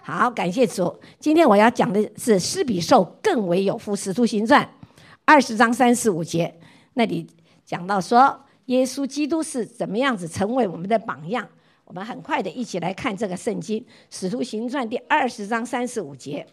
好，感谢主。今天我要讲的是施比受更为有福，使徒行传20章35节，那里讲到说耶稣基督是怎么样子成为我们的榜样。我们很快的一起来看这个圣经，使徒行传第20章35节。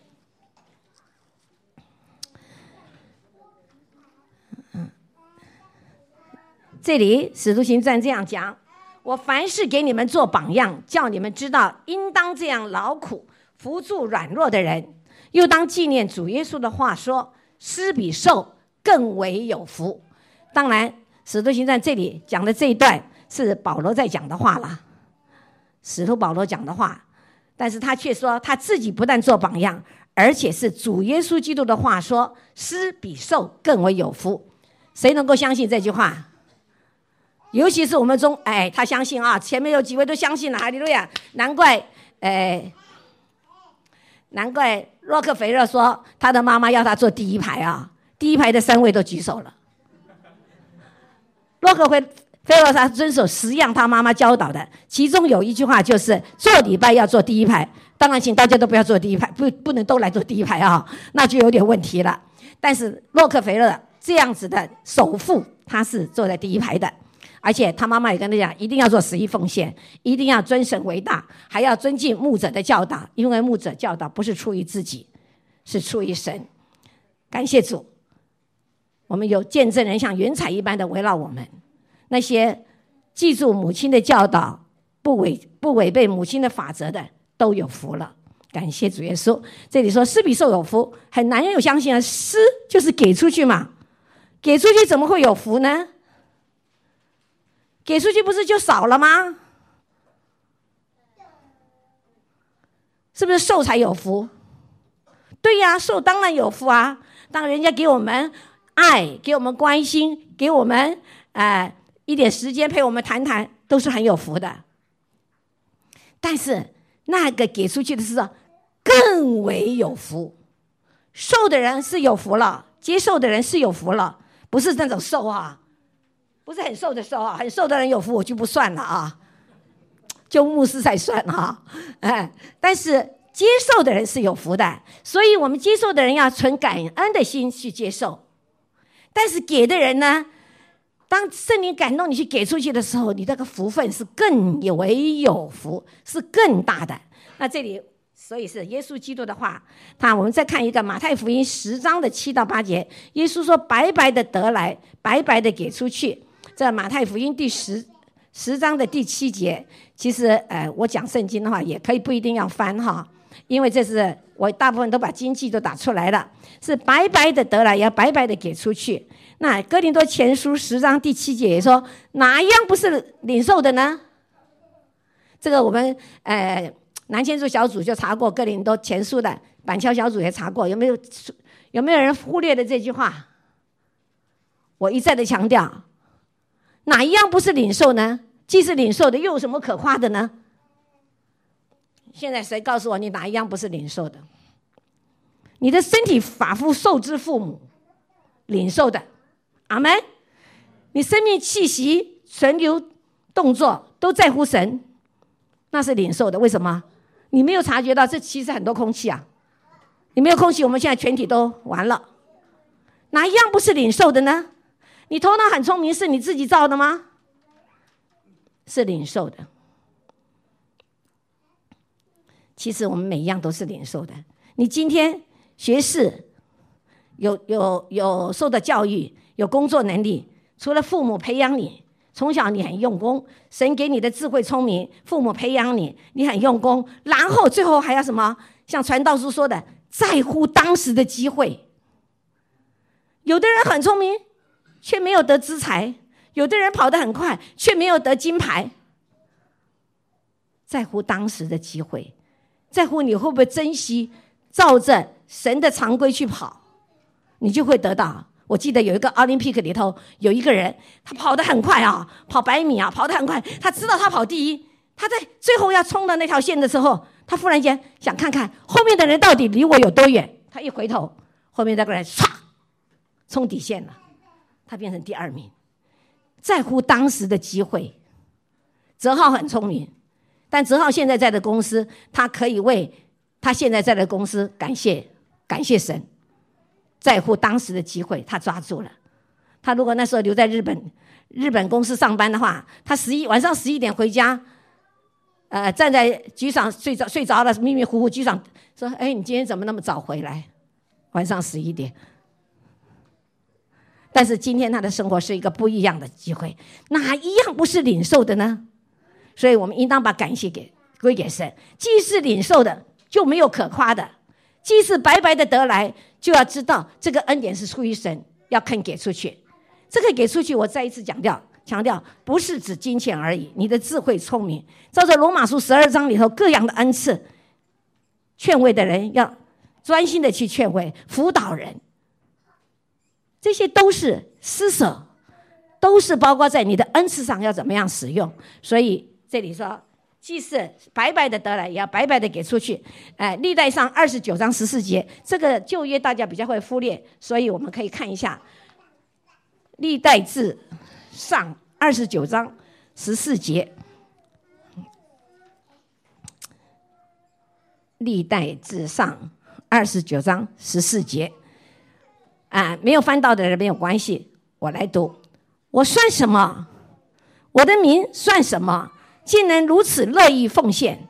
这里使徒行传这样讲，我凡事给你们做榜样，叫你们知道应当这样劳苦，扶助软弱的人，又当纪念主耶稣的话说，施比受更为有福。当然使徒行传这里讲的这一段是保罗在讲的话了，使徒保罗讲的话，但是他却说他自己不但做榜样，而且是主耶稣基督的话说，施比受更为有福。谁能够相信这句话？尤其是我们中，他相信啊，前面有几位都相信了，哈利路亚！难怪洛克菲勒说他的妈妈要他坐第一排啊，第一排的3位都举手了。洛克菲勒他遵守10样他妈妈教导的，其中有一句话就是做礼拜要坐第一排。当然，请大家都不要坐第一排，不能都来坐第一排啊，那就有点问题了。但是洛克菲勒这样子的首富，他是坐在第一排的。而且他妈妈也跟他讲，一定要做11奉献，一定要尊神为大，还要尊敬牧者的教导，因为牧者教导不是出于自己，是出于神。感谢主，我们有见证人像云彩一般的围绕我们，那些记住母亲的教导，不违背母亲的法则的，都有福了。感谢主耶稣。这里说施比受有福，很难有相信啊，施就是给出去嘛，给出去怎么会有福呢？给出去不是就少了吗？是不是受才有福？对呀，受当然有福啊。当人家给我们爱，给我们关心，给我们一点时间陪我们谈谈，都是很有福的。但是那个给出去的是更为有福，受的人是有福了，接受的人是有福了，不是那种受啊。不是很瘦的瘦啊，很瘦的人有福我就不算了啊，就牧师才算啊。但是接受的人是有福的，所以我们接受的人要存感恩的心去接受。但是给的人呢，当圣灵感动你去给出去的时候，你这个福分是更为有福，是更大的。那这里所以是耶稣基督的话，我们再看一个马太福音10章的7到8节，耶稣说白白的得来，白白的给出去。这马太福音第10章的第7节，其实我讲圣经的话也可以不一定要翻哈，因为这是我大部分都把经句都打出来了，是白白的得来，也要白白的给出去。那哥林多前书10章第7节也说，哪一样不是领受的呢？这个我们南千组小组就查过哥林多前书的，板桥小组也查过，有没有人忽略了这句话？我一再的强调，哪一样不是领受呢？既是领受的，又有什么可夸的呢？现在谁告诉我你哪一样不是领受的？你的身体发肤受之父母，领受的，阿们。你生命气息存留动作都在乎神，那是领受的。为什么？你没有察觉到这其实很多空气啊，你没有空气，我们现在全体都完了。哪一样不是领受的呢？你头脑很聪明，是你自己造的吗？是领受的。其实我们每一样都是领受的。你今天学识有受的教育，有工作能力，除了父母培养你，从小你很用功，神给你的智慧聪明，父母培养你，你很用功，然后最后还要什么？像传道书说的，在乎当时的机会。有的人很聪明，却没有得资财；有的人跑得很快，却没有得金牌。在乎当时的机会，在乎你会不会珍惜，照着神的常规去跑，你就会得到。我记得有一个奥林匹克里头有一个人，他跑得很快啊，跑100米啊，跑得很快。他知道他跑第一，他在最后要冲的那条线的时候，他忽然间想看看后面的人到底离我有多远。他一回头，后面那个人唰冲底线了，他变成第2名。在乎当时的机会。哲浩很聪明，但哲浩现在在的公司，他可以为他现在在的公司，感谢神，在乎当时的机会，他抓住了。他如果那时候留在日本公司上班的话，他晚上11点回家，站在局长睡着了，迷迷糊糊，局长说：“哎，你今天怎么那么早回来？晚上11点。”但是今天他的生活是一个不一样的机会，哪一样不是领受的呢？所以我们应当把感谢归给神。既是领受的，就没有可夸的；既是白白的得来，就要知道这个恩典是出于神，要肯给出去。这个给出去，我再一次强调，不是指金钱而已，你的智慧聪明，照着罗马书12章里头各样的恩赐，劝慰的人要专心的去劝慰，辅导人，这些都是施舍，都是包括在你的恩赐上要怎么样使用。所以这里说，既是白白的得来，也要白白的给出去。历代上29章14节，这个旧约大家比较会忽略，所以我们可以看一下历代志上29章14节。历代志上29章14节，没有翻到的人没有关系，我来读。我算什么？我的民算什么？竟能如此乐意奉献？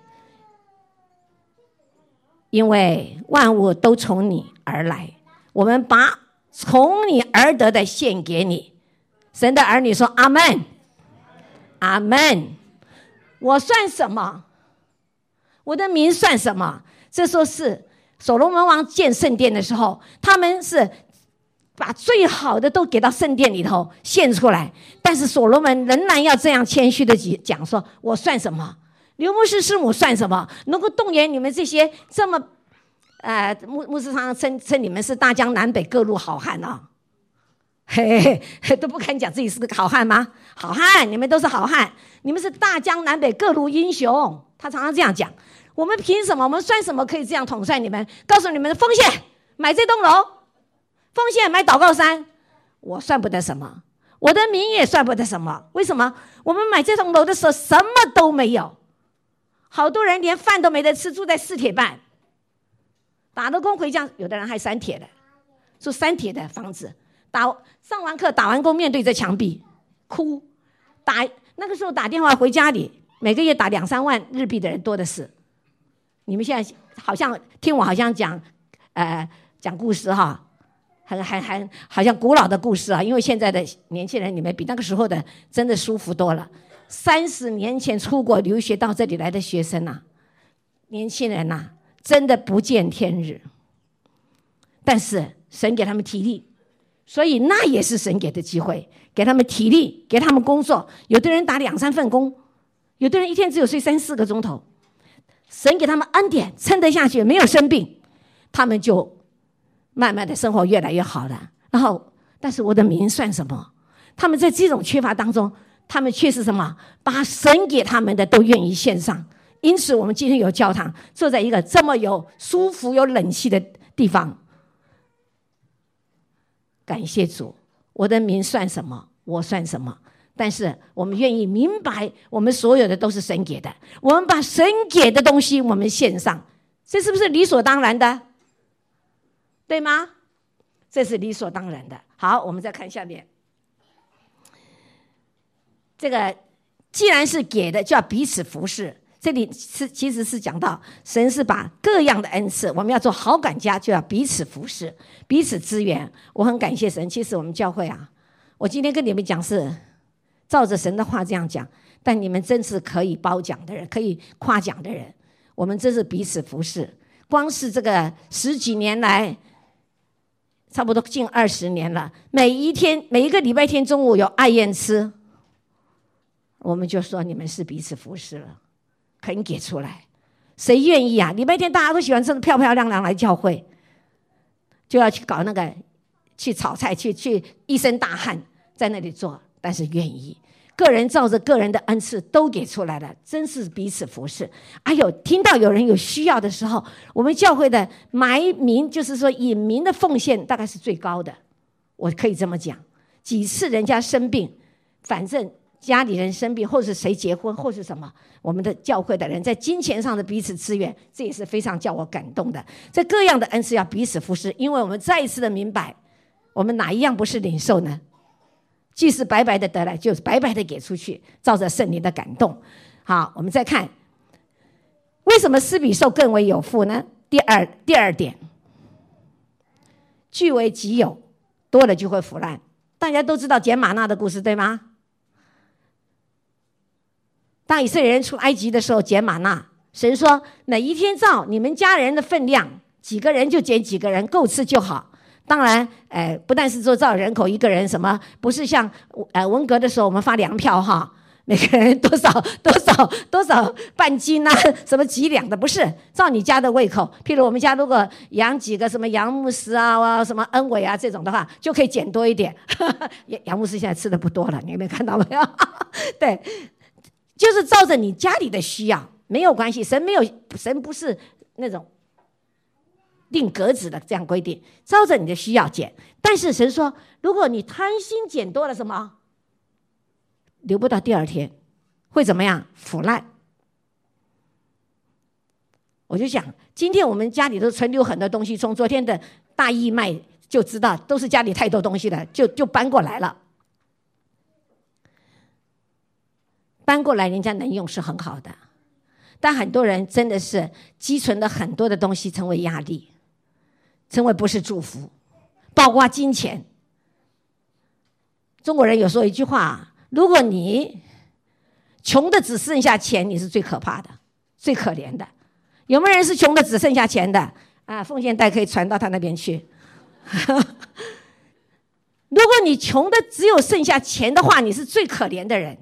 因为万物都从你而来，我们把从你而得的献给你。神的儿女说阿们，阿们。我算什么？我的民算什么？这时候是所罗门王建圣殿的时候，他们是把最好的都给到圣殿里头献出来，但是所罗门仍然要这样谦虚的讲说，我算什么？刘牧师师母算什么？能够动员你们这些这么牧师常常称你们是大江南北各路好汉啊，都不敢讲自己是个好汉吗？好汉，你们都是好汉，你们是大江南北各路英雄。他常常这样讲，我们凭什么？我们算什么可以这样统帅你们？告诉你们，奉献买这栋楼，奉献买祷告山，我算不得什么，我的民也算不得什么。为什么？我们买这栋楼的时候什么都没有，好多人连饭都没得吃，住在4铁半，打了工回家，有的人还3铁的，住3铁的房子，上完课打完工，面对着墙壁哭，那个时候打电话回家里，每个月打2-3万日币的人多的是。你们现在好像听我好像讲故事哈，好像古老的故事啊，因为现在的年轻人你们比那个时候的真的舒服多了。30年前出国留学到这里来的学生啊，年轻人啊，真的不见天日。但是神给他们体力，所以那也是神给的机会，给他们体力，给他们工作。有的人打2-3份工，有的人一天只有睡3-4个钟头。神给他们恩典，撑得下去，没有生病，他们就慢慢的生活越来越好了。然后，但是我的民算什么？他们在这种缺乏当中，他们却是什么？把神给他们的都愿意献上。因此我们今天有教堂，坐在一个这么有舒服有冷气的地方，感谢主。我的民算什么？我算什么？但是我们愿意明白，我们所有的都是神给的，我们把神给的东西我们献上，这是不是理所当然的？对吗？这是理所当然的。好，我们再看下面，这个既然是给的，就要彼此服侍。这里其实是讲到神是把各样的恩赐，我们要做好管家，就要彼此服侍，彼此支援。我很感谢神。其实我们教会啊，我今天跟你们讲是照着神的话这样讲，但你们真是可以褒奖的人，可以夸奖的人。我们真是彼此服侍。光是这个10几年来，差不多近20年了，每一个礼拜天中午有爱宴吃，我们就说你们是彼此服侍了，肯给出来。谁愿意啊？礼拜天大家都喜欢吃的漂漂亮亮来教会，就要去搞那个，去炒菜，去一身大汗在那里做，但是愿意，个人照着个人的恩赐都给出来了，真是彼此服侍。还有听到有人有需要的时候，我们教会的埋民，就是说隐民的奉献大概是最高的，我可以这么讲。几次人家生病，反正家里人生病，或是谁结婚，或是什么，我们的教会的人在金钱上的彼此支援，这也是非常叫我感动的。在各样的恩赐要彼此服侍，因为我们再一次的明白，我们哪一样不是领受呢？既是白白的得来，就是白白的给出去，照着圣灵的感动。好，我们再看，为什么施比受更为有福呢？第二点，据为己有，多了就会腐烂。大家都知道捡玛纳的故事，对吗？当以色列人出埃及的时候捡玛纳，神说哪一天照你们家人的分量，几个人就捡几个人，够吃就好。当然不但是说照人口一个人什么，不是像文革的时候我们发粮票哈，每个人多少半斤啊，什么几两的，不是照你家的胃口。譬如我们家如果养几个什么杨牧师啊、什么恩伟啊这种的话，就可以捡多一点。杨牧师现在吃的不多了，你有没有看到没有？对，就是照着你家里的需要，没有关系。神不是那种定格子的这样规定，照着你的需要捡。但是神说，如果你贪心捡多了什么，留不到第二天，会怎么样？腐烂。我就想，今天我们家里都存留很多东西，从昨天的大义卖就知道，都是家里太多东西了，就搬过来了。搬过来人家能用是很好的，但很多人真的是积存了很多的东西，成为压力，成为不是祝福，包括金钱。中国人有说一句话，如果你穷的只剩下钱，你是最可怕的，最可怜的。有没有人是穷的只剩下钱的啊？奉献袋可以传到他那边去。如果你穷的只有剩下钱的话，你是最可怜的人，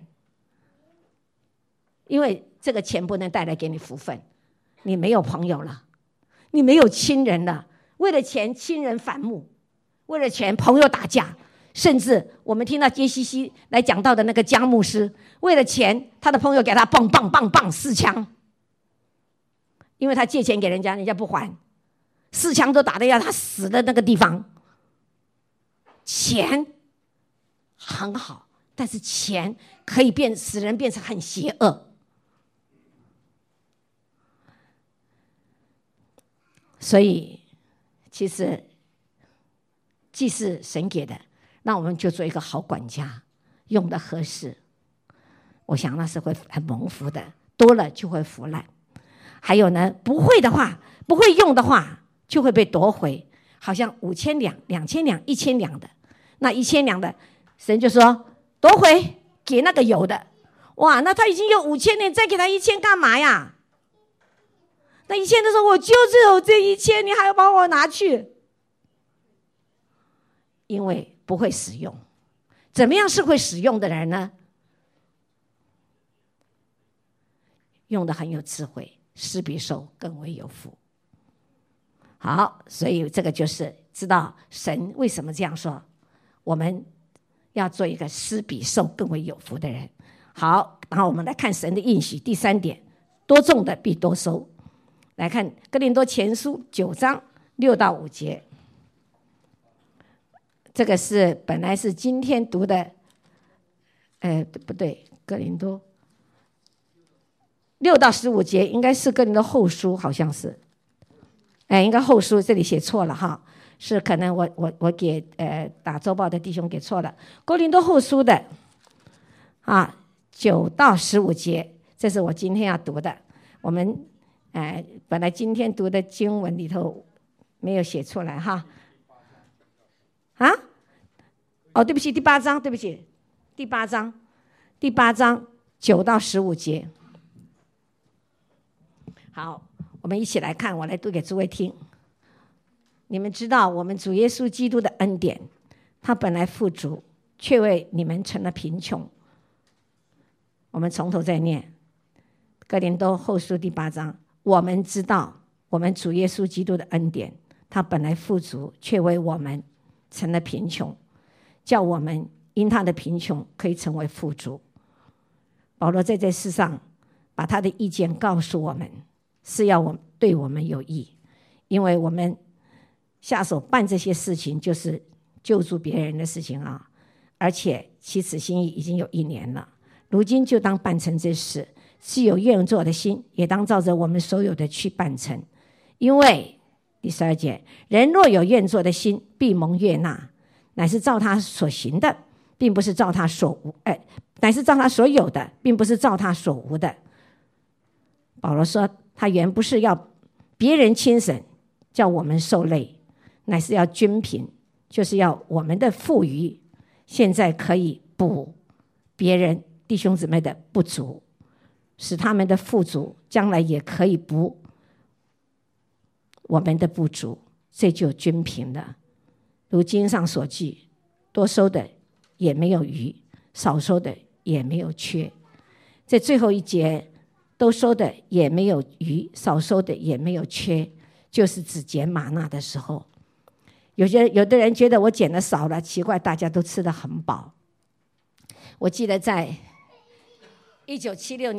因为这个钱不能带来给你福分，你没有朋友了，你没有亲人了，为了钱亲人反目，为了钱朋友打架，甚至我们听到杰西西来讲到的那个江牧师，为了钱他的朋友给他棒4枪，因为他借钱给人家，人家不还，4枪都打得要他死的那个地方。钱很好，但是钱可以使人变成很邪恶。所以其实既是神给的，那我们就做一个好管家，用的合适，我想那是会很蒙福的，多了就会腐烂。还有呢，不会用的话就会被夺回，好像5000两、2000两、1000两的，那1000两的神就说夺回给那个有的。哇，那他已经有5000年，再给他1000干嘛呀？那1000的时候我就只有这1000，你还要帮我拿去？因为不会使用。怎么样是会使用的人呢？用的很有智慧，施比受更为有福。好，所以这个就是知道神为什么这样说，我们要做一个施比受更为有福的人。好，然后我们来看神的应许，第3点，多种的必多收。来看哥林多前书9章6到5节，这个是本来是今天读的，不对，哥林多6到15节应该是哥林多后书，好像是，应该后书，这里写错了哈，是可能我给打周报的弟兄给错了，哥林多后书的9到15节，这是我今天要读的。我们本来今天读的经文里头没有写出来哈。对不起，第8章，对不起，第8章9到15节。好，我们一起来看，我来读给诸位听。你们知道我们主耶稣基督的恩典，他本来富足，却为你们成了贫穷。我们从头再念，哥林多后书第8章，我们知道我们主耶稣基督的恩典，他本来富足，却为我们成了贫穷，叫我们因他的贫穷可以成为富足。保罗在这世上把他的意见告诉我们，是要对我们有益，因为我们下手办这些事情就是救助别人的事情啊，而且起此心意已经有1年了。 如今就当办成这事，是有愿做的心，也当照着我们所有的去办成。因为第12节，人若有愿做的心，必蒙悦纳，乃是照他所行的，并不是照他所无，乃是照他所有的，并不是照他所无的。保罗说，他原不是要别人轻省，叫我们受累，乃是要均平，就是要我们的富余，现在可以补别人弟兄姊妹的不足，使他们的富足，将来也可以补我们的不足，这就均平了。如经上所记，多收的也没有余，少收的也没有缺。在最后一节，多收的也没有余，少收的也没有缺，就是只捡玛纳的时候。有的人觉得我捡的少了，奇怪，大家都吃得很饱。我记得在1976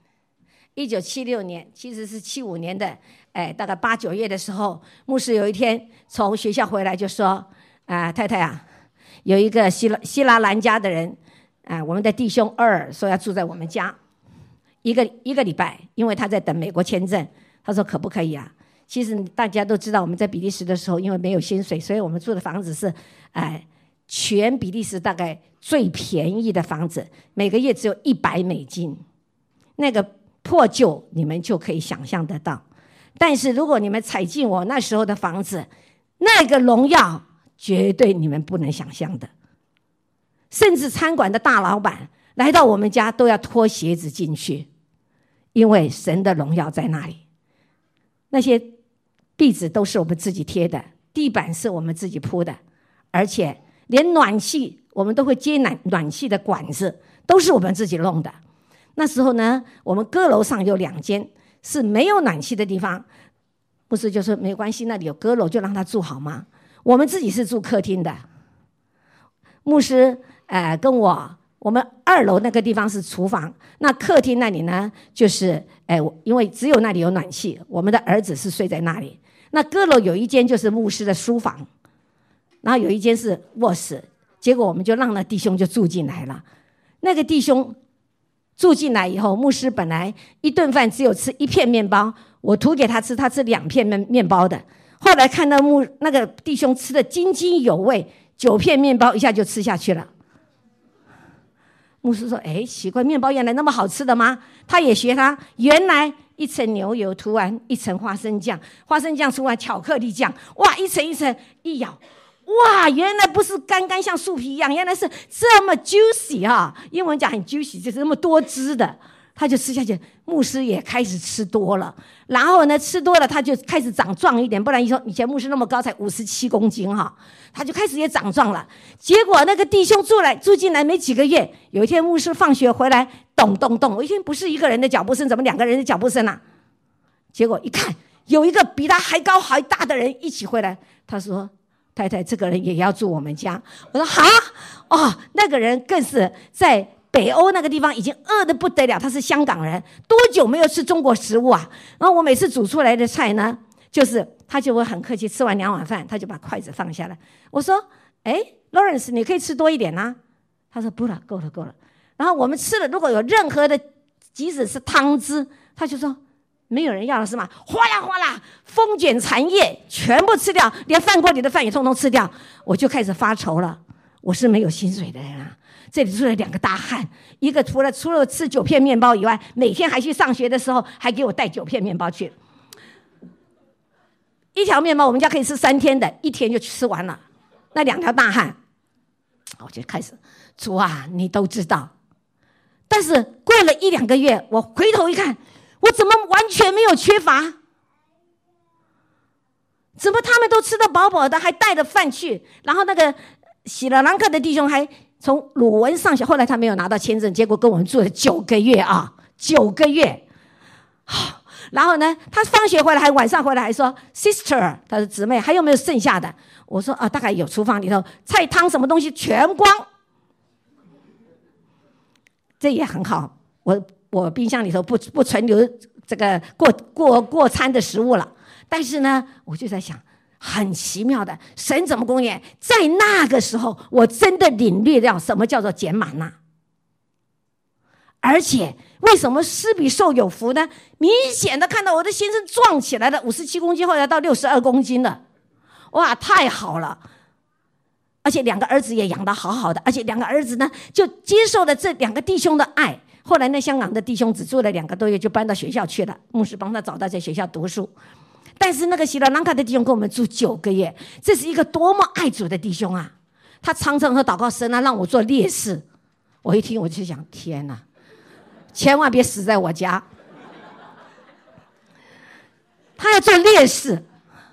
年，其实是75年的，大概8、9月的时候，牧师有一天从学校回来就说，太太啊，有一个希拉兰家的人，我们的弟兄2说要住在我们家一个礼拜，因为他在等美国签证。他说可不可以啊？其实大家都知道，我们在比利时的时候，因为没有薪水，所以我们住的房子是，全比利时大概最便宜的房子，每个月只有$100，那个破旧你们就可以想象得到。但是如果你们踩进我那时候的房子，那个荣耀绝对你们不能想象的。甚至餐馆的大老板来到我们家都要脱鞋子进去，因为神的荣耀在那里。那些壁纸都是我们自己贴的，地板是我们自己铺的，而且连暖气我们都会接暖气的管子，都是我们自己弄的。那时候呢，我们阁楼上有2间是没有暖气的地方，牧师就说没关系，那里有阁楼就让他住好吗？我们自己是住客厅的。牧师跟我们2楼那个地方是厨房，那客厅那里呢，就是因为只有那里有暖气，我们的儿子是睡在那里。那阁楼有一间就是牧师的书房，然后有一间是卧室，结果我们就让那弟兄就住进来了。那个弟兄住进来以后，牧师本来一顿饭只有吃1片面包，我涂给他吃，他吃2片面包的。后来看到那个弟兄吃得津津有味，9片面包一下就吃下去了。牧师说，奇怪，面包原来那么好吃的吗？他也学他，原来一层牛油涂完一层花生酱，花生酱涂完巧克力酱，哇，一层一层一咬，哇，原来不是干干像树皮一样，原来是这么 juicy 啊！英文讲很 juicy， 就是那么多汁的。他就吃下去，牧师也开始吃多了，然后呢，吃多了他就开始长壮一点，不然以前牧师那么高才57公斤哈，他就开始也长壮了。结果那个弟兄住进来没几个月，有一天牧师放学回来，咚咚咚，我一听不是一个人的脚步声，怎么2个人的脚步声啊？结果一看，有一个比他还高还大的人一起回来，他说：“太太，这个人也要住我们家。”我说：“哈，哦，那个人更是在北欧那个地方已经饿得不得了，他是香港人，多久没有吃中国食物啊？然后我每次煮出来的菜呢，就是他就会很客气，吃完2碗饭，他就把筷子放下来。我说：“Lawrence， 你可以吃多一点啊。”他说：“不了，够了，够了。”然后我们吃了，如果有任何的，即使是汤汁，他就说：“没有人要了是吗？”哗啦哗啦，风卷残叶，全部吃掉，连饭锅里的饭也通通吃掉。我就开始发愁了，我是没有薪水的人啊。这里出来2个大汉，一个除了吃9片面包以外，每天还去上学的时候还给我带9片面包去。1条面包我们家可以吃3天的，1天就吃完了。那2条大汉，我就开始，主啊，你都知道。但是过了1、2个月，我回头一看，我怎么完全没有缺乏？怎么他们都吃得饱饱的，还带了饭去？然后那个喜乐兰克的弟兄还从鲁文上学，后来他没有拿到签证，结果跟我们住了9个月啊，9个月。然后呢，他放学回来，还晚上回来还说 ：“Sister， 他说姊妹，还有没有剩下的？”我说：“大概有，厨房里头菜汤什么东西全光。”这也很好，我冰箱里头不存留这个过餐的食物了。但是呢，我就在想。很奇妙的，神怎么供应？在那个时候，我真的领略到什么叫做捡玛纳。 而且为什么施比受有福呢？明显的看到我的先生壮起来了，57公斤，后来到62公斤了，哇，太好了！而且2个儿子也养得好好的，而且2个儿子呢就接受了这2个弟兄的爱。后来呢，香港的弟兄只住了2个多月就搬到学校去了，牧师帮他找到在学校读书。但是那个斯里兰卡的弟兄跟我们住9个月，这是一个多么爱主的弟兄啊！他常常和祷告神啊，让我做烈士。我一听我就想，天哪，千万别死在我家。他要做烈士，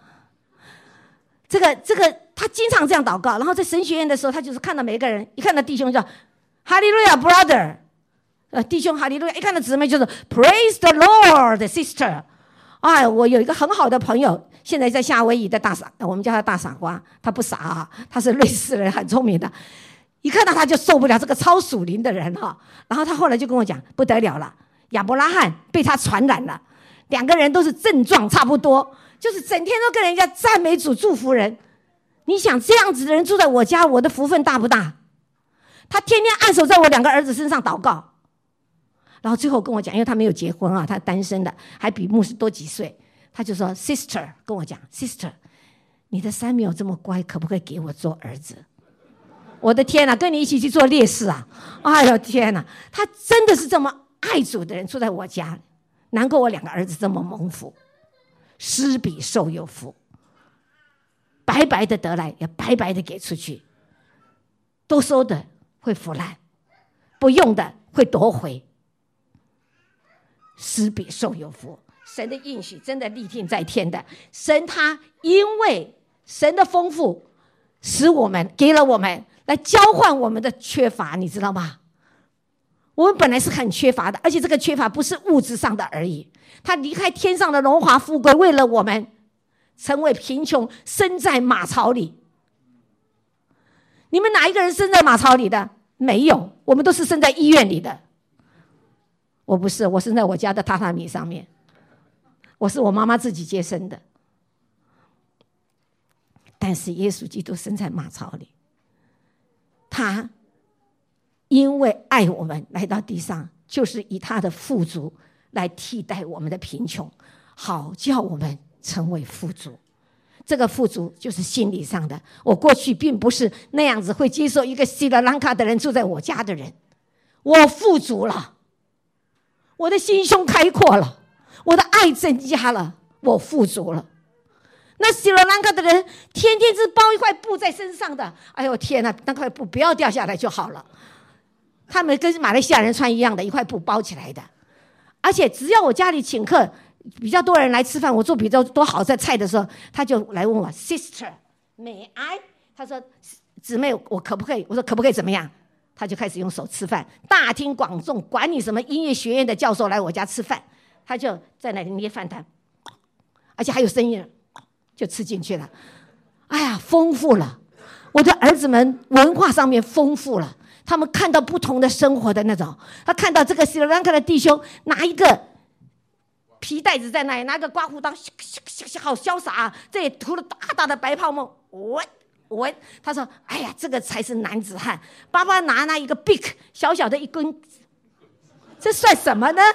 这个他经常这样祷告。然后在神学院的时候，他就是看到每一个人，一看到弟兄就哈利路亚 brother， 弟兄哈利路亚，一看到姊妹就是 praise the Lord sister。哎，我有一个很好的朋友，现在在夏威夷的大傻，我们叫他大傻瓜，他不傻啊，他是瑞士人，很聪明的。一看到他就受不了这个超属灵的人哈，然后他后来就跟我讲，不得了了，亚伯拉罕被他传染了，2个人都是症状差不多，就是整天都跟人家赞美主、祝福人。你想这样子的人住在我家，我的福分大不大？他天天按手在我2个儿子身上祷告。然后最后跟我讲，因为他没有结婚啊，他单身的，还比牧师多几岁。他就说 ：“Sister， 跟我讲 ，Sister， 你的Samuel这么乖，可不可以给我做儿子？”我的天哪，跟你一起去做烈士啊！哎呦天哪，他真的是这么爱主的人住在我家，难怪我2个儿子这么蒙福，施比受有福，白白的得来，也白白的给出去。多收的会腐烂，不用的会夺回。施比受有福，神的应许真的立定在天的。神他因为神的丰富，使我们给了我们来交换我们的缺乏，你知道吗？我们本来是很缺乏的，而且这个缺乏不是物质上的而已。他离开天上的荣华富贵，为了我们成为贫穷，生在马槽里。你们哪一个人生在马槽里的？没有，我们都是生在医院里的。我不是，我生在我家的榻榻米上面，我是我妈妈自己接生的。但是耶稣基督生在马槽里，他因为爱我们来到地上，就是以他的富足来替代我们的贫穷，好叫我们成为富足。这个富足就是心理上的。我过去并不是那样子会接受一个斯里兰卡的人住在我家的人，我富足了，我的心胸开阔了，我的爱增加了，我富足了。那斯里兰卡的人天天是包一块布在身上的，哎呦天哪，那块布不要掉下来就好了。他们跟马来西亚人穿一样的，一块布包起来的。而且只要我家里请客，比较多人来吃饭，我做比较多好菜的时候，他就来问我 Sister may I？ 他说姊妹我可不可以？我说可不可以怎么样？他就开始用手吃饭，大庭广众，管你什么音乐学院的教授来我家吃饭，他就在那里捏饭团，而且还有声音，就吃进去了。哎呀，丰富了！我的儿子们文化上面丰富了，他们看到不同的生活的那种。他看到这个斯里兰卡的弟兄拿一个皮袋子在那里，拿个刮胡刀，好潇洒啊！这里涂了大大的白泡沫，我他说：“哎呀，这个才是男子汉。”爸爸拿那一个 big 小小的一根，这算什么呢？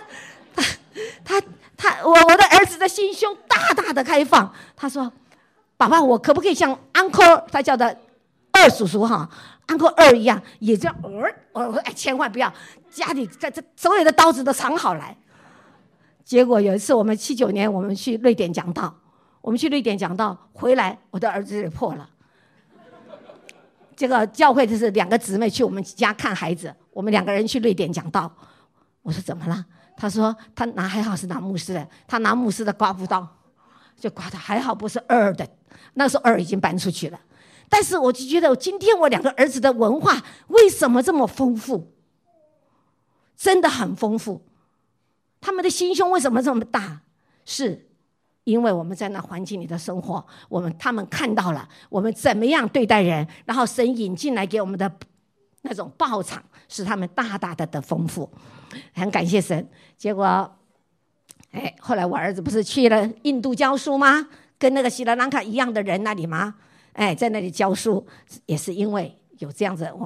我的儿子的心胸大大的开放。他说：“爸爸，我可不可以像 Uncle 他叫的二叔叔哈 ，Uncle 二一样，也叫儿？”我说：“哎，千万不要，家里这所有的刀子都藏好来。”结果有一次我们79年我们去瑞典讲道，回来，我的儿子也破了。这个教会就是2个姊妹去我们家看孩子，我们2个人去瑞典讲道。我说怎么了？他说他还好是拿牧师的，他拿牧师的刮胡刀就刮他，还好不是二的，那时候二已经搬出去了。但是我就觉得今天我2个儿子的文化为什么这么丰富？真的很丰富。他们的心胸为什么这么大？是因为我们在那环境里的生活，他们看到了我们怎么样对待人，然后神引进来给我们的那种报偿，使他们大大的丰富。很感谢神。结果后来我儿子不是去了印度教书吗？跟那个斯里兰卡一样的人那里吗？在那里教书，也是因为有这样子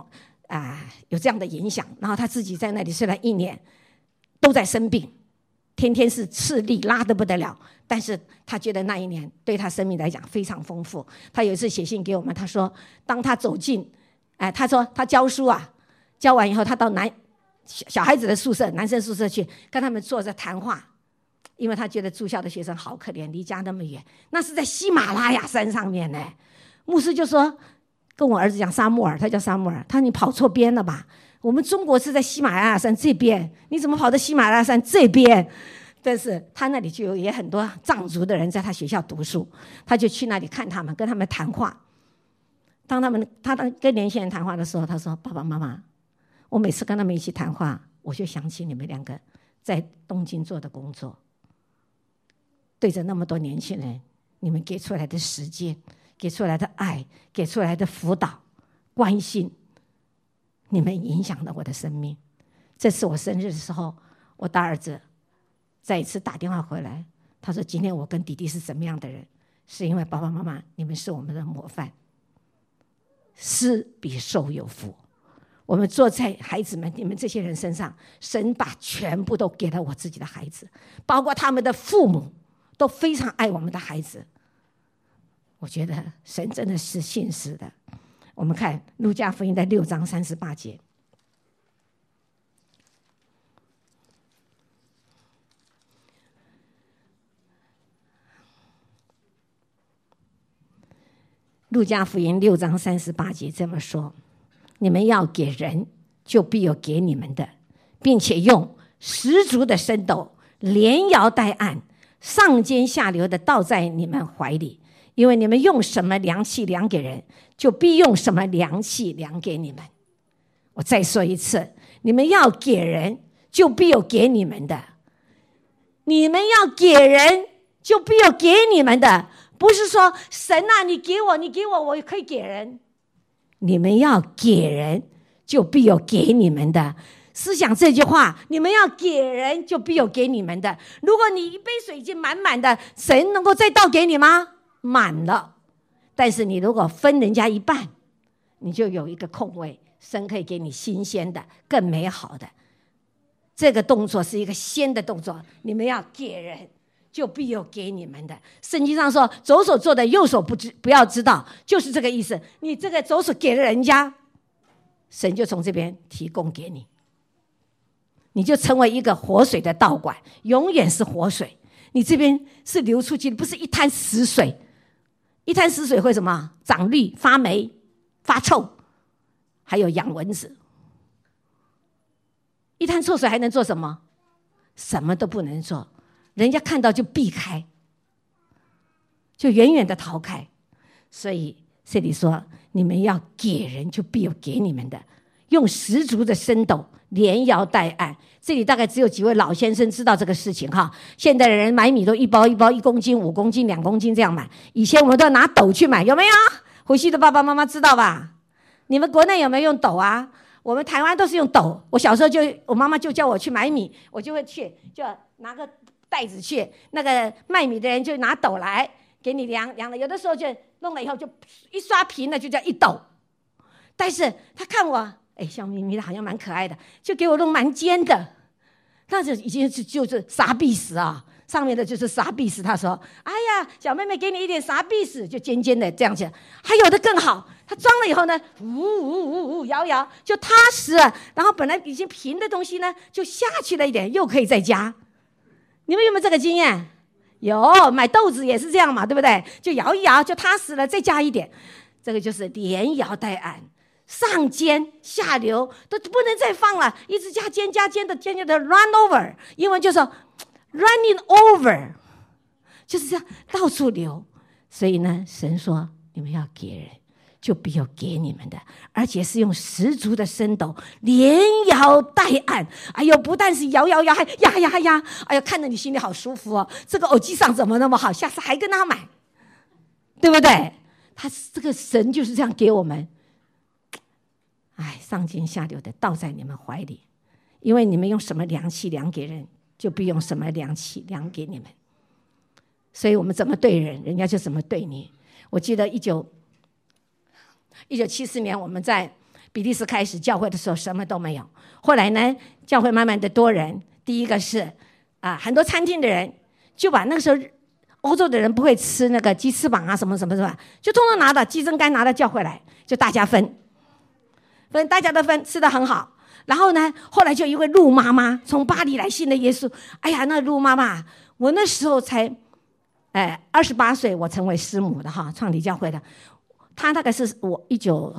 有这样的影响，然后他自己在那里睡了1年，都在生病，天天是吃力拉得不得了，但是他觉得那1年对他生命来讲非常丰富。他有一次写信给我们，他说当他走进他说他教书教完以后，他到小孩子的宿舍，男生宿舍去跟他们坐着谈话，因为他觉得住校的学生好可怜，离家那么远，那是在喜马拉雅山上面呢。牧师就说跟我儿子讲沙穆尔，他叫沙穆尔，他说你跑错边了吧，我们中国是在喜马拉雅山这边，你怎么跑到喜马拉雅山这边？但是他那里就也很多藏族的人在他学校读书，他就去那里看他们，跟他们谈话。他跟年轻人谈话的时候，他说爸爸妈妈，我每次跟他们一起谈话，我就想起你们2个在东京做的工作，对着那么多年轻人，你们给出来的时间，给出来的爱，给出来的辅导关心，你们影响了我的生命。这次我生日的时候，我大儿子再一次打电话回来，他说今天我跟弟弟是怎么样的人，是因为爸爸妈妈你们是我们的模范，施比受有福。我们坐在孩子们你们这些人身上，神把全部都给了我自己的孩子，包括他们的父母都非常爱我们的孩子。我觉得神真的是信实的。我们看路加福音的6章38节，路加福音6章38节这么说，你们要给人，就必有给你们的，并且用十足的升斗，连摇带按，上尖下流的倒在你们怀里，因为你们用什么量器量给人，就必用什么量器量给你们。我再说一次，你们要给人，就必有给你们的。你们要给人，就必有给你们的。不是说神啊，你给我，我可以给人。你们要给人，就必有给你们的。思想这句话，你们要给人，就必有给你们的。如果你一杯水已经满满的，神能够再倒给你吗？满了。但是你如果分人家一半，你就有一个空位，神可以给你新鲜的更美好的。这个动作是一个先的动作，你们要给人，就必有给你们的。圣经上说左手做的右手不要知道，就是这个意思。你这个左手给了人家，神就从这边提供给你，你就成为一个活水的道管，永远是活水。你这边是流出去的，不是一滩死水。一滩死水会什么？长绿、发霉、发臭，还有养蚊子。一滩臭水还能做什么？什么都不能做，人家看到就避开，就远远的逃开。所以这里说，你们要给人，就必有给你们的，用十足的升斗，连摇带按。这里大概只有几位老先生知道这个事情哈。现在的人买米都一包一包，1公斤、5公斤、2公斤这样买。以前我们都要拿斗去买，有没有？回去的爸爸妈妈知道吧？你们国内有没有用斗啊？我们台湾都是用斗。我小时候我妈妈就叫我去买米，我就会去，就拿个袋子去，那个卖米的人就拿斗来给你量了，有的时候就弄了以后就一刷平了，就叫1斗。但是他看我，笑眯眯的，好像蛮可爱的，就给我弄蛮尖的，那就已经就是傻逼死啊！上面的就是傻逼死。他说：“哎呀，小妹妹，给你一点傻逼死，就尖尖的这样子。”还有的更好，他装了以后呢，摇摇就踏实了。然后本来已经平的东西呢，就下去了一点，又可以再加。你们有没有这个经验？有，买豆子也是这样嘛，对不对？就摇一摇就踏实了，再加一点。这个就是连摇带按，上尖下流都不能再放了，一直加尖加尖的run over， 英文就说 running over， 就是这样到处流。所以呢，神说你们要给人，就必有给你们的，而且是用十足的升斗，连摇带按。哎呦，不但是摇，还压，哎呦，看着你心里好舒服哦。这个偶机上怎么那么好，下次还跟他买，对不对？他这个神就是这样给我们。上尖下流的倒在你们怀里，因为你们用什么量器量给人，就必用什么量器量给你们。所以我们怎么对人，人家就怎么对你。我记得1974年我们在比利时开始教会的时候什么都没有，后来呢教会慢慢的多人，第一个是很多餐厅的人就把那个时候欧洲的人不会吃那个鸡翅膀啊什么什么是吧，就通通拿到鸡胗肝拿到教会来，就大家分大家都分，吃得很好。然后呢后来就一位陆妈妈从巴黎来信的耶稣，哎呀那陆妈妈，我那时候才28岁，我成为师母的哈，创立教会的。她大概是我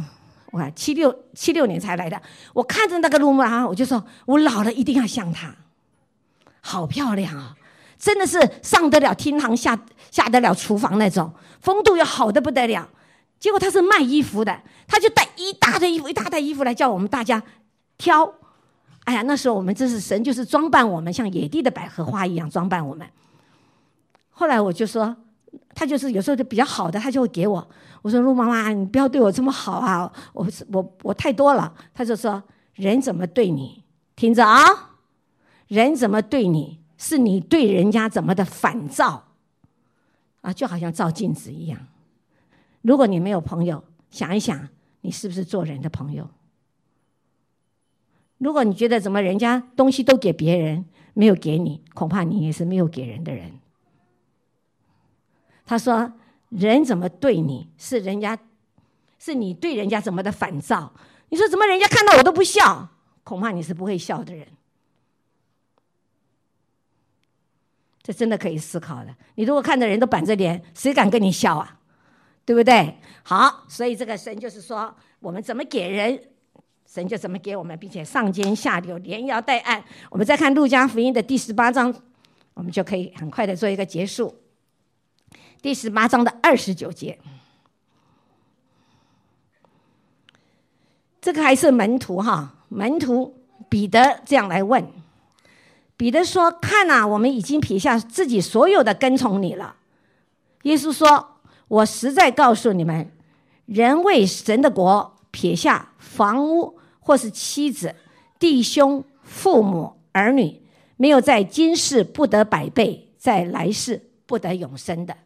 76年才来的。我看着那个陆妈妈，我就说我老了一定要像她，好漂亮啊，真的是上得了厅堂下得了厨房那种，风度又好得不得了。结果她是卖衣服的，她就带一大袋衣服来叫我们大家挑。哎呀，那时候我们真是神就是装扮我们，像野地的百合花一样装扮我们。后来我就说，他就是有时候就比较好的，他就会给我。我说陆妈妈，你不要对我这么好啊，我太多了。他就说，人怎么对你，听着啊，人怎么对你，是你对人家怎么的反照啊，就好像照镜子一样。如果你没有朋友，想一想，你是不是做人的朋友？如果你觉得怎么人家东西都给别人，没有给你，恐怕你也是没有给人的人。他说人怎么对你，是你对人家怎么的反照。你说怎么人家看到我都不笑，恐怕你是不会笑的人。这真的可以思考的。你如果看着人都板着脸，谁敢跟你笑啊？对不对？好，所以这个神就是说我们怎么给人，神就怎么给我们，并且上尖下流，连摇带按。我们再看路加福音的第18章，我们就可以很快的做一个结束。第18章的29节，这个还是门徒门徒彼得这样来问。彼得说，看啊，我们已经撇下自己所有的跟从你了。耶稣说，我实在告诉你们，人为神的国撇下房屋或是妻子、弟兄、父母、儿女，没有在今世不得100倍，在来世不得永生的。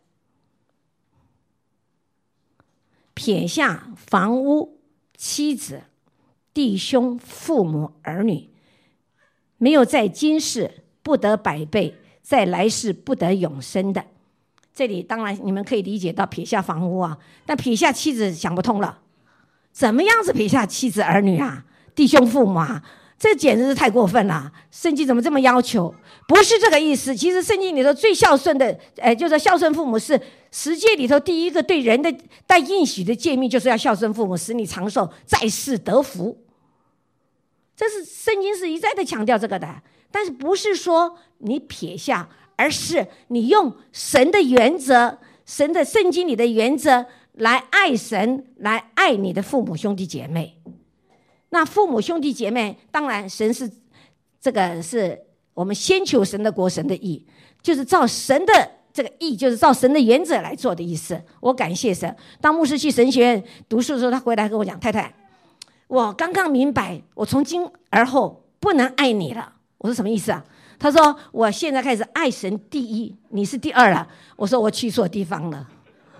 撇下房屋、妻子、弟兄、父母、儿女，没有在今世不得100倍，在来世不得永生的。这里当然你们可以理解到撇下房屋啊，但撇下妻子想不通了，怎么样子撇下妻子儿女啊，弟兄父母啊，这简直是太过分了。圣经怎么这么要求？不是这个意思。其实圣经里头最孝顺的就是孝顺父母，是十诫里头第一个对人的带应许的诫命，就是要孝顺父母，使你长寿，在世得福。这是圣经是一再的强调这个的。但是不是说你撇下，而是你用神的原则，神的圣经里的原则来爱神，来爱你的父母兄弟姐妹。那父母兄弟姐妹，当然神是这个是我们先求神的国，神的义，就是照神的这个义，就是照神的原则来做的意思。我感谢神。当牧师去神学院读书的时候，他回来跟我讲，太太，我刚刚明白，我从今而后不能爱你了。我说什么意思啊？他说我现在开始爱神第一，你是第二了。我说我去错地方了。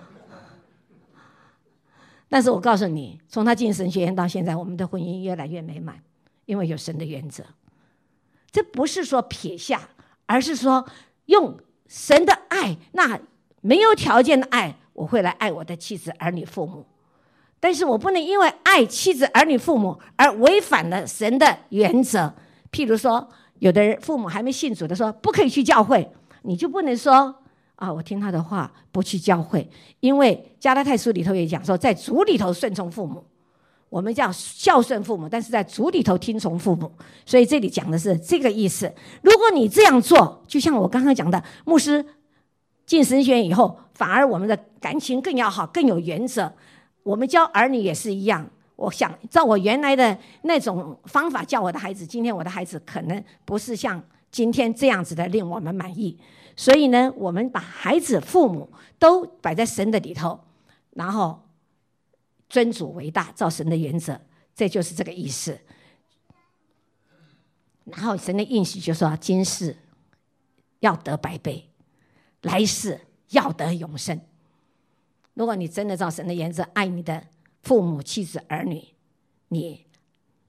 但是我告诉你，从他进神学院到现在，我们的婚姻越来越美满，因为有神的原则。这不是说撇下，而是说用神的爱，那没有条件的爱，我会来爱我的妻子儿女父母。但是我不能因为爱妻子儿女父母而违反了神的原则。譬如说，有的人父母还没信主的说不可以去教会，你就不能说我听他的话不去教会。因为加拉太书里头也讲说，在主里头顺从父母，我们叫孝顺父母，但是在主里头听从父母。所以这里讲的是这个意思。如果你这样做，就像我刚刚讲的，牧师进神学院以后，反而我们的感情更要好，更有原则。我们教儿女也是一样，我想照我原来的那种方法教我的孩子，今天我的孩子可能不是像今天这样子的令我们满意。所以呢，我们把孩子父母都摆在神的里头，然后尊主为大，照神的原则，这就是这个意思。然后神的应许就说，今世要得100倍，来世要得永生。如果你真的照神的原则爱你的父母妻子儿女，你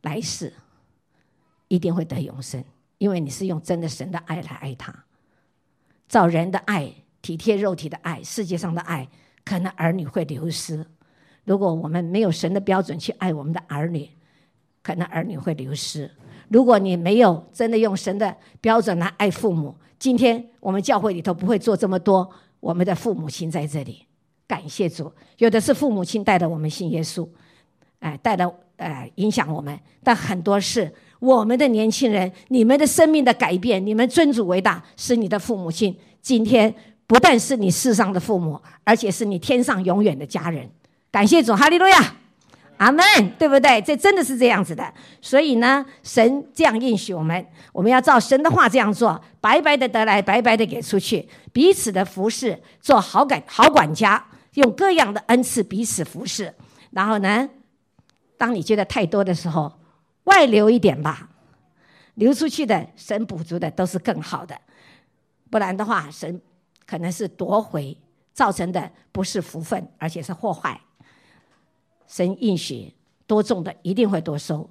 来世一定会得永生，因为你是用真的神的爱来爱他。照人的爱，体贴肉体的爱，世界上的爱，可能儿女会流失。如果我们没有神的标准去爱我们的儿女，可能儿女会流失。如果你没有真的用神的标准来爱父母，今天我们教会里头不会做这么多我们的父母亲在这里。感谢主，有的是父母亲带着我们信耶稣，带着影响我们，但很多是我们的年轻人，你们的生命的改变，你们尊主为大，是你的父母亲今天不但是你世上的父母，而且是你天上永远的家人。感谢主，哈利路亚，阿们，对不对？这真的是这样子的。所以呢，神这样应许我们，我们要照神的话这样做，白白的得来，白白的给出去，彼此的服侍，做好管家，用各样的恩赐彼此服侍。然后呢，当你觉得太多的时候，外流一点吧，流出去的神补足的都是更好的，不然的话神可能是夺回，造成的不是福分，而且是祸害。神应许多种的一定会多收，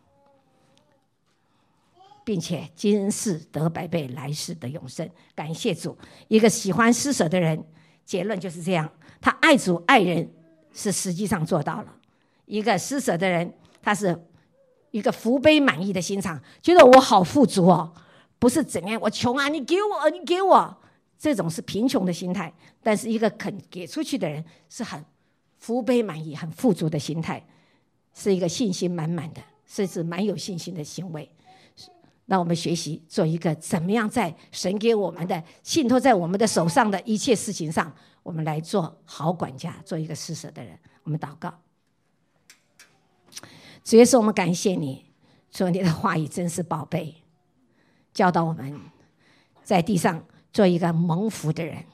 并且今世得百倍，来世得永生。感谢主。一个喜欢施舍的人，结论就是这样，他爱主爱人是实际上做到了。一个施舍的人，他是一个福杯满溢的心肠，觉得我好富足哦，不是怎样我穷啊，你给我你给我，这种是贫穷的心态。但是一个肯给出去的人，是很福杯满溢，很富足的心态，是一个信心满满的，甚至蛮有信心的行为。让我们学习做一个怎么样在神给我们的信托在我们的手上的一切事情上，我们来做好管家，做一个施舍的人。我们祷告。主耶稣，我们感谢你，说你的话语真是宝贝，教导我们在地上做一个蒙福的人，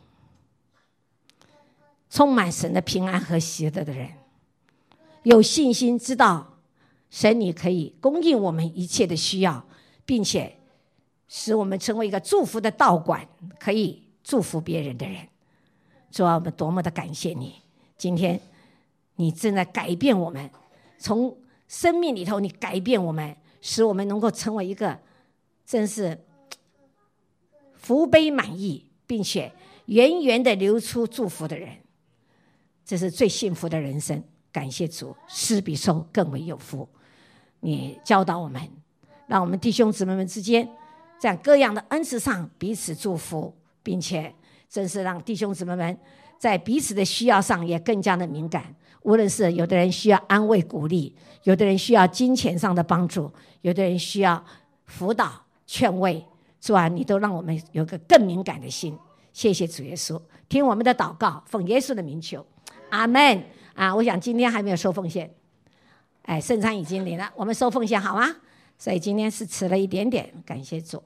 充满神的平安和喜乐的人，有信心知道神你可以供应我们一切的需要，并且使我们成为一个祝福的道馆，可以祝福别人的人。主啊，我们多么的感谢你，今天你正在改变我们，从生命里头你改变我们，使我们能够成为一个真是福杯满溢，并且源源的流出祝福的人。这是最幸福的人生。感谢主，施比受更为有福。你教导我们，让我们弟兄姊妹们之间在各样的恩赐上彼此祝福，并且真是让弟兄姊妹们在彼此的需要上也更加的敏感。无论是有的人需要安慰鼓励，有的人需要金钱上的帮助，有的人需要辅导劝慰，主啊，你都让我们有个更敏感的心。谢谢主耶稣，听我们的祷告，奉耶稣的名求，阿们。我想今天还没有收奉献，圣餐已经领了，我们收奉献好吗？所以今天是迟了一点点，感谢主。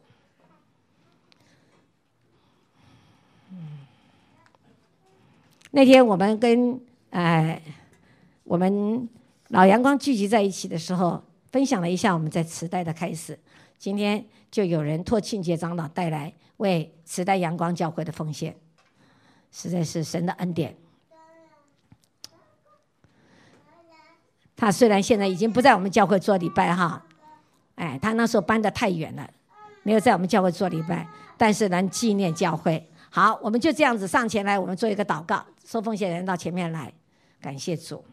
那天我们跟我们老阳光聚集在一起的时候，分享了一下我们在慈代的开始。今天就有人托庆节长老带来为慈代阳光教会的奉献，实在是神的恩典。他虽然现在已经不在我们教会做礼拜哈，他那时候搬得太远了，没有在我们教会做礼拜，但是能纪念教会。好，我们就这样子上前来，我们做一个祷告，收奉献的人到前面来，感谢主。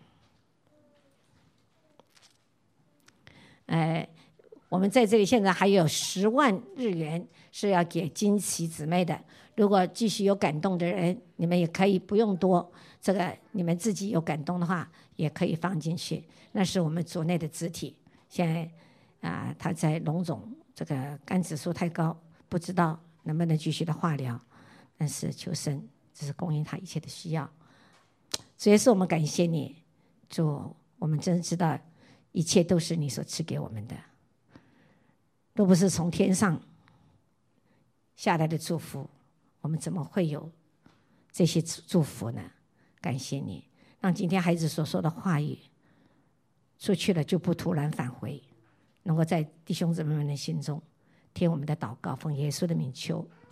我们在这里现在还有10万日元是要给金奇姊妹的，如果继续有感动的人，你们也可以不用多，这个你们自己有感动的话也可以放进去，那是我们组内的肢体。现在他在龙总这个肝指数太高，不知道能不能继续的化疗，但是求神只是供应他一切的需要。主耶稣，我们感谢你，主，我们真知道一切都是你所赐给我们的，都不是从天上下来的祝福，我们怎么会有这些祝福呢？感谢你，让今天孩子所说的话语出去了就不突然返回，能够在弟兄姊妹们的心中听我们的祷告，奉耶稣的名求。